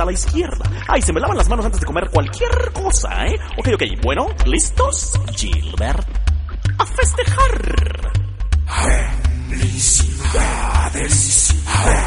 a la izquierda. Ay, se me lavan las manos antes de comer cualquier cosa, ¿eh? Ok, bueno, ¿listos? Gilbert, a festejar. Felicidades.